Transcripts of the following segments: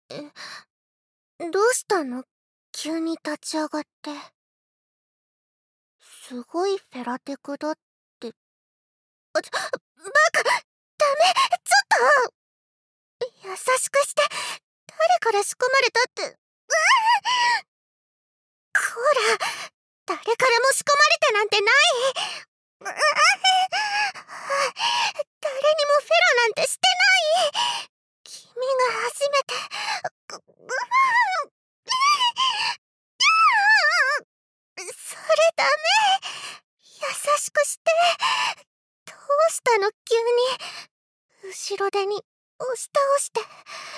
どうしたの？急に立ち上がって。すごいフェラテクだって。バカ！ダメ！ちょっと優しくして。誰から仕込まれたって。こら、誰からも仕込まれてなんてない。誰にもフェラなんてしてない。君が初めて。それダメ。優しくして。どうしたの急に。後ろ手に押し倒して。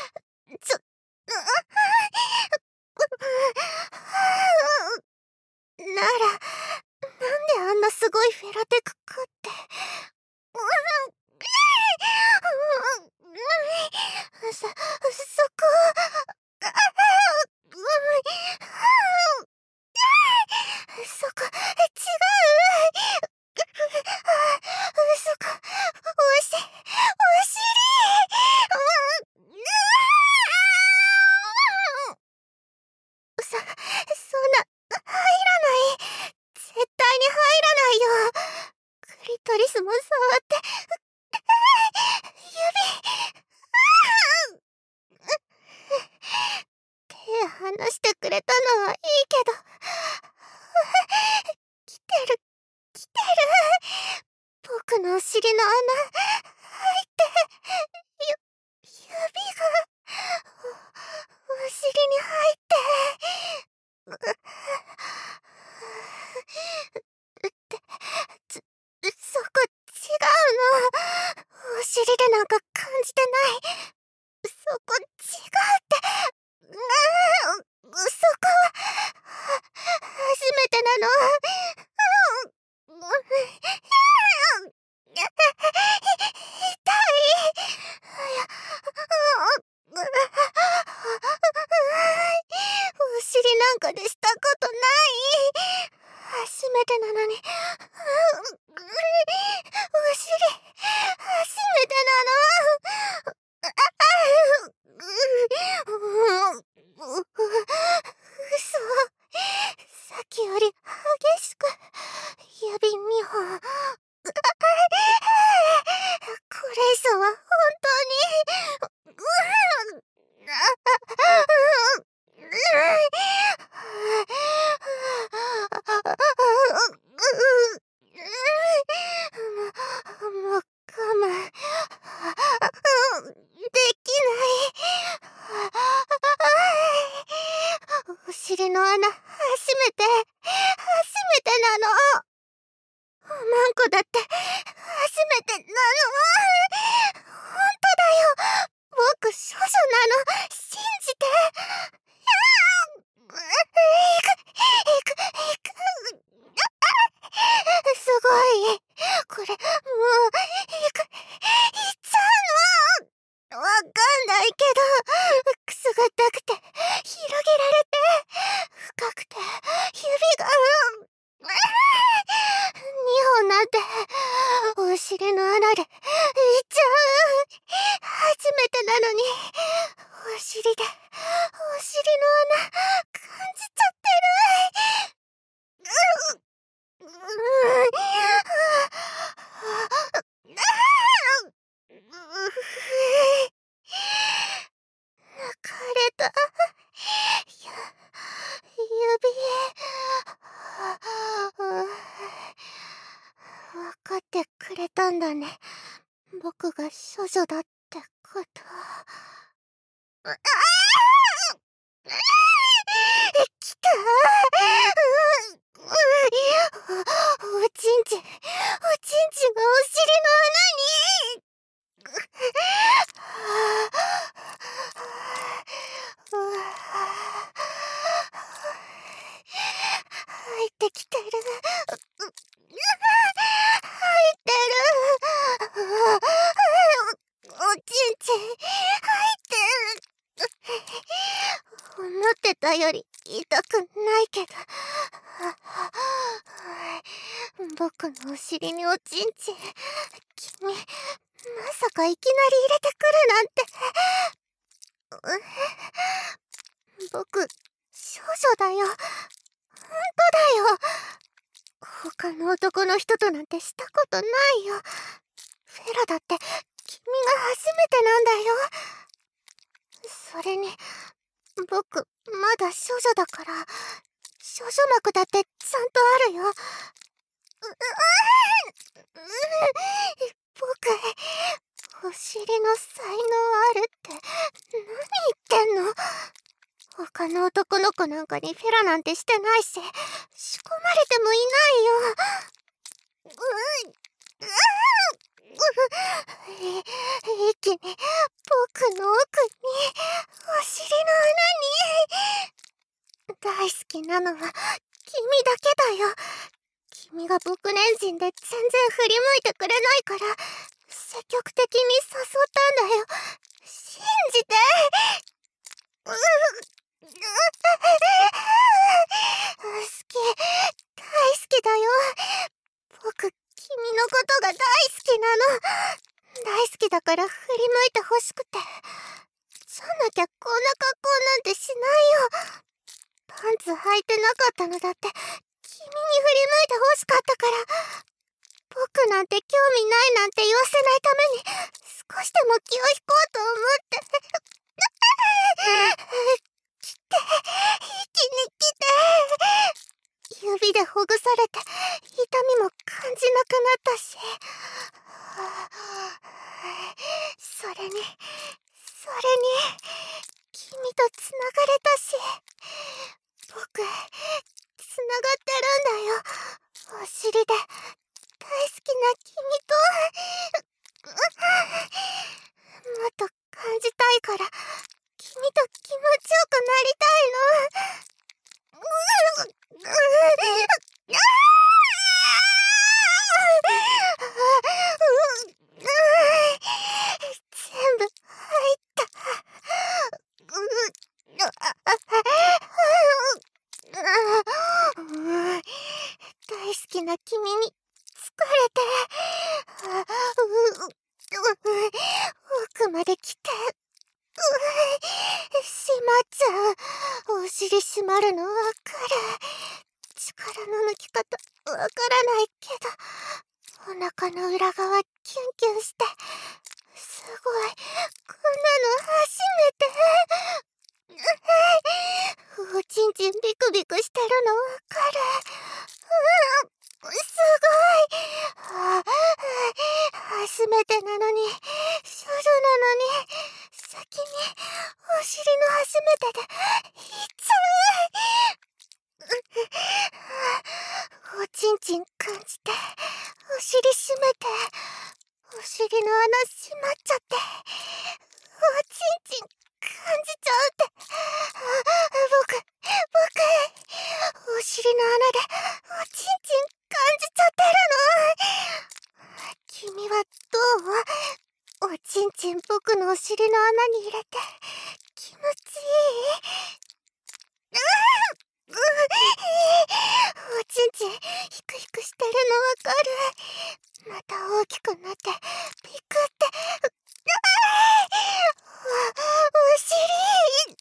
なら、なんであんなすごいフェラテクかって。そこ。そこ、違う。そこ、お尻。そんな、入らない。絶対に入らないよ。クリトリスも触って。手離してくれたのはいいけど。来てる、来てる。僕のお尻の穴、入って。指が、お尻に入って。そこ違うの。お尻でなんか感じてない。そこ違うって。そこは初めてなの。痛い。お尻なんかでしたことない。初めてなのに。お尻、初めてなの。嘘。さっきより激しく。指2本。これ以上は本当に。もう我慢できない。お尻の穴初めてなの。マンコだって初めてなの。ほんとだよ。僕処女なの。信じて。行く。すごい。これ、もう、行っちゃうの。わかんないけど、くすぐったくて、広げられて、深くて、指が、2本なんて、お尻の穴で、行っちゃう。初めてなのに、お尻で、お尻の穴、感じちゃってる。抜かれた。指。分かってくれたんだね。僕が処女だってこと。来た。おちんちんがお尻の穴に。入ってきてる。入ってる。おちんちん入ってる。思ってたより痛くないけど。僕のお尻におちんちん。君、まさかいきなり入れてくるなんて。 僕、少女だよ。ほんとだよ。他の男の人となんてしたことないよ。フェラだって君が初めてなんだよ。それに僕まだ少女だから少女膜だってちゃんとあるよ。僕、お尻の才能あるって何言ってんの。他の男の子なんかにフェラなんてしてないし仕込まれてもいないよ。一気に僕の奥にお尻の穴に。大好きなのは君だけだよ。君が僕年人で全然振り向いてくれないから積極的に誘ったんだよ。信じて。好き、大好きだよ。僕、君のことが大好きなの。大好きだから振り向いてほしくて。じゃなきゃこんな格好なんてしないよ。パンツ履いてなかったのだって君に振り向いてほしかったから。僕なんて興味ないなんて言わせないために少しでも気を引こうと思って。来て、一気に来て。指でほぐされて痛みも感じなくなったし、それに君とつながれたし、僕つながってるんだよ。お尻で大好きな君と。もっと感じたいから君と気持ちよくなりたいの。全部入った。大好きな君に疲れて奥まで来てしまっちゃう。お尻締まるのわかる。力の抜き方わからないけどお腹の裏側キュンキュンして、すごい、こんなの初めて。おちんちんビクビクしてるのわかる。すごい。初めてなのに少女なのに先にお尻の初めてでいっちゃう。おちんちん感じてお尻締めてお尻の穴閉まっちゃっておちんちん感じちゃうって。僕お尻の穴でおちんちん感じちゃってるの。君はどう？おちんちん僕のお尻の穴に入れて気持ちいい？おちんちんヒクヒクしてるのわかる。また大きくなってピクってお尻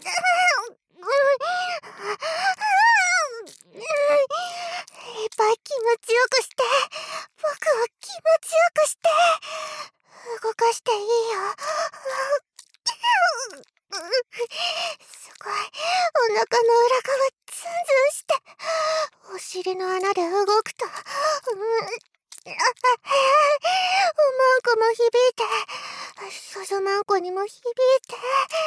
いっぱい気持ちよくして、僕を気持ちよくして、動かしていいよ。すごい、お腹の裏側ツンツンして、お尻の穴で動くと、おまんこも響いて、少女まんこにも響いて、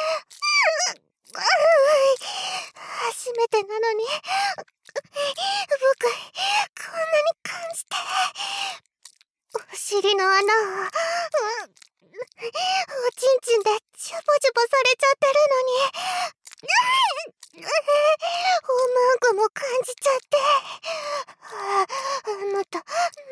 初めてなのに僕こんなに感じて。お尻の穴をおちんちんでジュボジュボされちゃってるのにおまんこも感じちゃって、もっと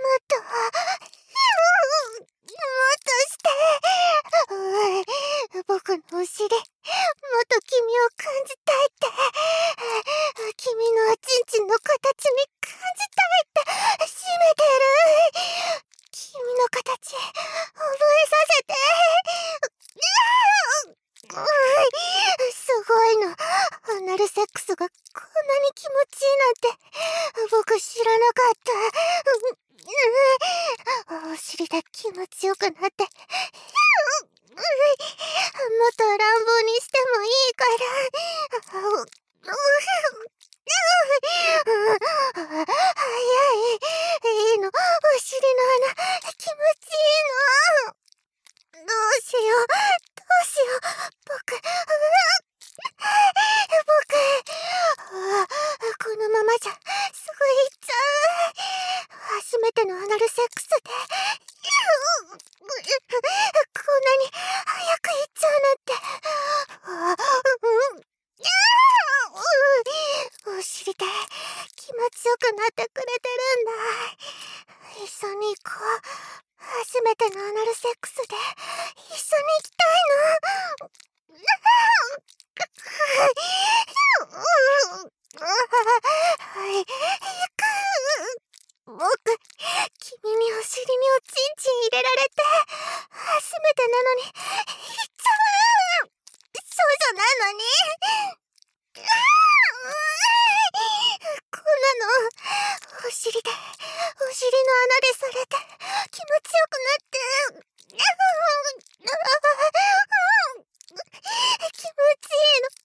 して僕のお尻もっと君を感じたいって。君のおちんちんの形に感じたいって締めてる。君の形覚えさせて。すごいのアナルセックスがこんなに気持ちいいなんて、僕知らなかった。お尻で気持ちよくなって、もっと乱暴にしてもいいから。早い。いいの。お尻の穴、気持ちいいの。どうしよう。どうしよう。僕、このままじゃ、すぐ行っちゃう。初めてのアナルセックスで、こんなに早く行っちゃうなんて。お尻で気持ちよくなってくれてるんだ。一緒に行こう。初めてのアナルセックスで一緒に行きたいの。はい、行く。僕、君にお尻におちんちん入れられて、初めてなのに、行っちゃう。少女なのに。こんなの、お尻で、お尻の穴でされて、気持ちよくなって、気持ちいいの。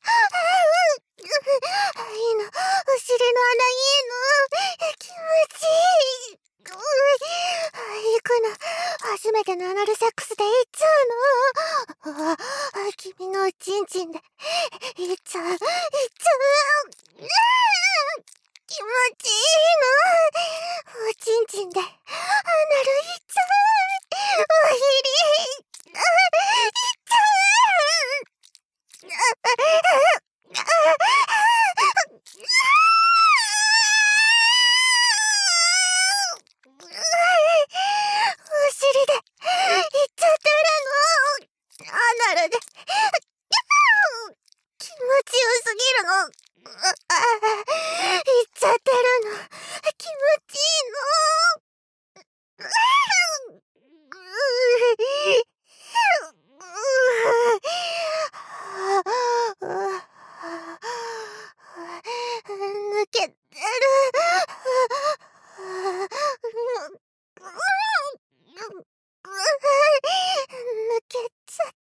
いいの。お尻の穴いいの。気持ちいい。行くの。初めてのアナルセックスで行っちゃうの。君のおちんちんで行っちゃう。行っちゃう。気持ちいいの。おちんちんでアナル行っちゃう。お尻行っちゃお尻で行っちゃってるの。アナルで気持ちよすぎるの。行っちゃってるの。気持ちいいの。抜けてる。抜けちゃった。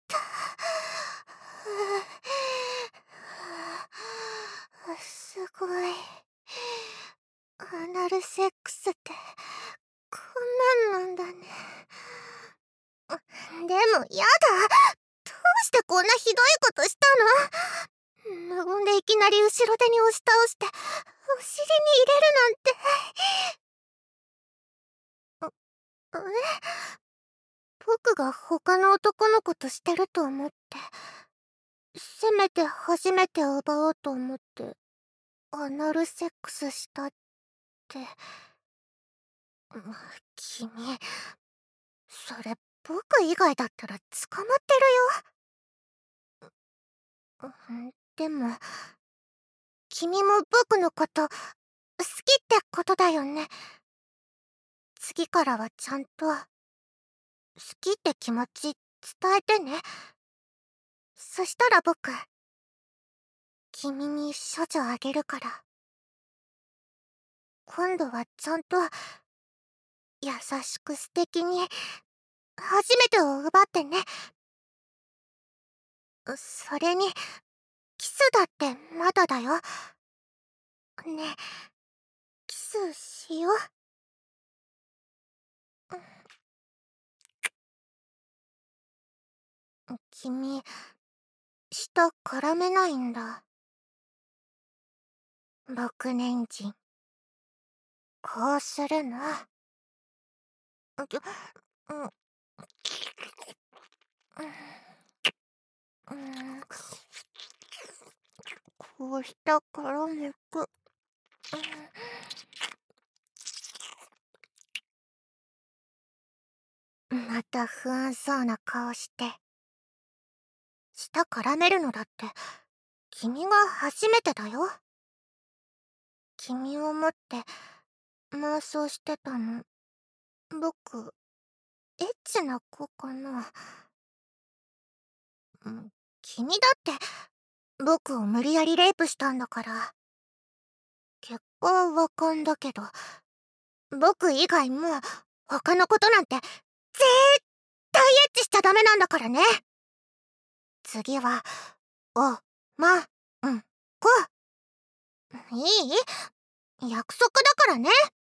すごい。アナルセックスってこんなんなんだね。でもやだ。どうしてこんなひどいことしたの？無言でいきなり後ろ手に押し倒してお尻に入れるなんて。僕が他の男の子としてると思って、せめて初めて奪おうと思ってアナルセックスしたって。君、それ僕以外だったら捕まってるよ。でも君も僕のこと好きってことだよね。次からはちゃんと好きって気持ち伝えてね。そしたら僕君に処女あげるから。今度はちゃんと優しく素敵に初めてを奪ってね。それにキスだってまだだよ。ね、キスしよう。君、舌絡めないんだ。僕年人。こうするの。うん、こうしたからめく。また不安そうな顔して。舌絡めるのだって君が初めてだよ。君を持って妄想してたの。僕エッチな子かな。君だって僕を無理やりレイプしたんだから。結果は和感だけど、僕以外もう他のことなんて絶対エッチしちゃダメなんだからね。次は、お、ま、こ。いい？約束だからね。